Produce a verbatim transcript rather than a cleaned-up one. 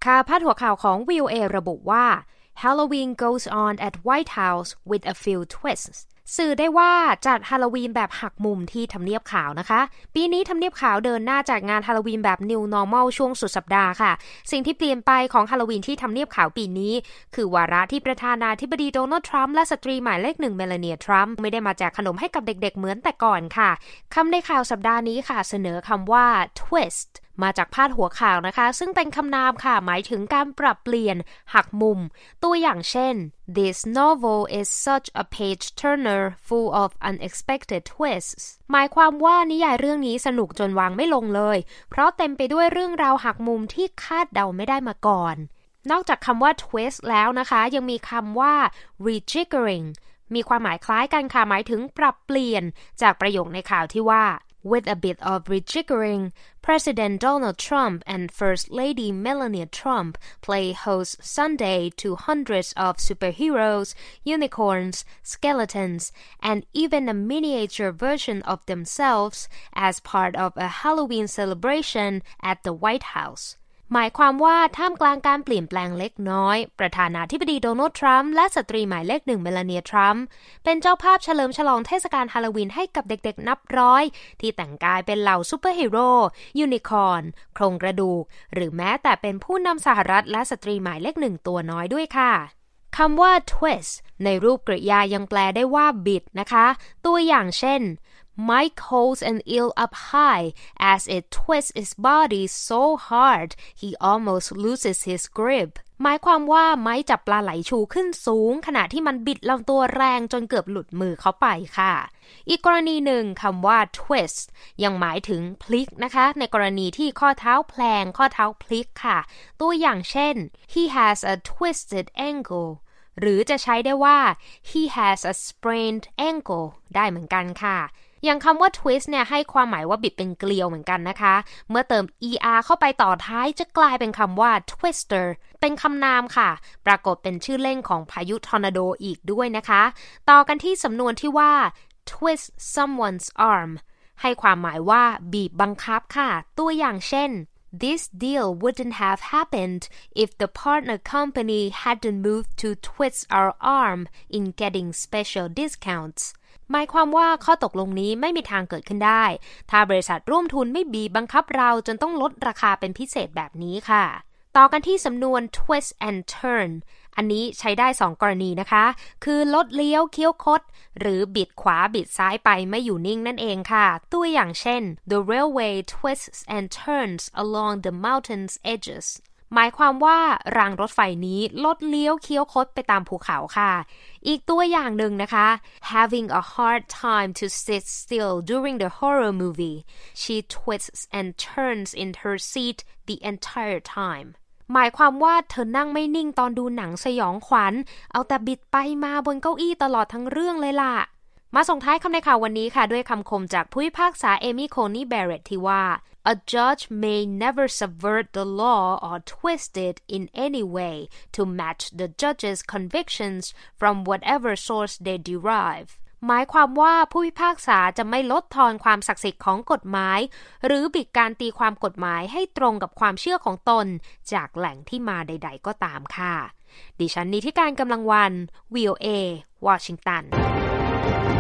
ค่ะพาดหัวข่าวของ วี โอ เอ ระบุว่า Halloween goes on at White House with a few twists สื่อได้ว่าจัดฮาโลวีนแบบหักมุมที่ทำเนียบขาวนะคะปีนี้ทำเนียบขาวเดินหน้าจัดงานฮาโลวีนแบบ New Normal ช่วงสุดสัปดาห์ค่ะสิ่งที่เปลี่ยนไปของฮาโลวีนที่ทำเนียบขาวปีนี้คือวาระที่ประธานาธิบดีโดนัลด์ทรัมป์และสตรีหมายเลขหนึ่งเมลานีทรัมป์ไม่ได้มาแจกขนมให้กับเด็กๆเหมือนแต่ก่อนค่ะคำในข่าวสัปดาห์นี้ค่ะเสนอคำว่า twistมาจากพาดหัวข่าวนะคะซึ่งเป็นคำนามค่ะหมายถึงการปรับเปลี่ยนหักมุมตัวอย่างเช่น This novel is such a page-turner full of unexpected twists หมายความว่านิยายเรื่องนี้สนุกจนวางไม่ลงเลยเพราะเต็มไปด้วยเรื่องราวหักมุมที่คาดเดาไม่ได้มาก่อนนอกจากคำว่า twist แล้วนะคะยังมีคำว่า rejiggering มีความหมายคล้ายกันค่ะหมายถึงปรับเปลี่ยนจากประโยคในข่าวที่ว่าWith a bit of rejiggering, President Donald Trump and First Lady Melania Trump play host Sunday to hundreds of superheroes, unicorns, skeletons, and even a miniature version of themselves as part of a Halloween celebration at the White House.หมายความว่าท่ามกลางการเปลี่ยนแปลงเล็กน้อยประธานาธิบดีโดนัลด์ทรัมป์และสตรีหมายเลขหนึ่งเมลานีทรัมป์เป็นเจ้าภาพเฉลิมฉลองเทศกาลฮาโลวีนให้กับเด็กๆนับร้อยที่แต่งกายเป็นเหล่าซูเปอร์ฮีโร่ยูนิคอร์นโครงกระดูกหรือแม้แต่เป็นผู้นำสหรัฐและสตรีหมายเลขหนึ่งตัวน้อยด้วยค่ะคำว่า twist ในรูปกริยายังแปลได้ว่าบิดนะคะตัวอย่างเช่นMike holds an eel up high as it twists its body so hard he almost loses his grip หมายความว่าไม้จับปลาไหลชูขึ้นสูงขณะที่มันบิดลำตัวแรงจนเกือบหลุดมือเขาไปค่ะอีกกรณีหนึ่งคำว่า twist ยังหมายถึงพลิกนะคะในกรณีที่ข้อเท้าแพลงข้อเท้าพลิกค่ะตัวอย่างเช่น he has a twisted ankle หรือจะใช้ได้ว่า he has a sprained ankle ได้เหมือนกันค่ะอย่างคำว่า twist เนี่ยให้ความหมายว่าบิดเป็นเกลียวเหมือนกันนะคะเมื่อเติม er เข้าไปต่อท้ายจะกลายเป็นคำว่า twister เป็นคำนามค่ะปรากฏเป็นชื่อเล่นของพายุทอร์นาโดอีกด้วยนะคะต่อกันที่สำนวนที่ว่า twist someone's arm ให้ความหมายว่าบีบบังคับค่ะตัวอย่างเช่นThis deal wouldn't have happened if the partner company hadn't moved to twist our arm in getting special discounts หมายความว่าข้อตกลงนี้ไม่มีทางเกิดขึ้นได้ถ้าบริษัทร่วมทุนไม่บีบบังคับเราจนต้องลดราคาเป็นพิเศษแบบนี้ค่ะต่อกันที่สำนวน twist and turn อันนี้ใช้ได้สองกรณีนะคะคือลดเลี้ยวเคี้ยวคดหรือบิดขวาบิดซ้ายไปไม่อยู่นิ่งนั่นเองค่ะตัวอย่างเช่น The railway twists and turns along the mountain's edges หมายความว่ารางรถไฟนี้ลดเลี้ยวเคี้ยวคดไปตามภูเขาค่ะอีกตัวอย่างหนึ่งนะคะ Having a hard time to sit still during the horror movie she twists and turns in her seat the entire timeหมายความว่าเธอนั่งไม่นิ่งตอนดูหนังสยองขวัญเอาแต่บิดไปมาบนเก้าอี้ตลอดทั้งเรื่องเลยล่ะมาส่งท้ายคำในข่าววันนี้ค่ะด้วยคำคมจากผู้พิพากษาเอมี่โคนี่แบร์เร็ตที่ว่า A judge may never subvert the law or twist it in any way to match the judge's convictions from whatever source they deriveหมายความว่าผู้พิพากษาจะไม่ลดทอนความศักดิ์สิทธิ์ของกฎหมายหรือบิดการตีความกฎหมายให้ตรงกับความเชื่อของตนจากแหล่งที่มาใดๆก็ตามค่ะดิฉันนิติการกำลังวัน วี โอ เอ วอชิงตัน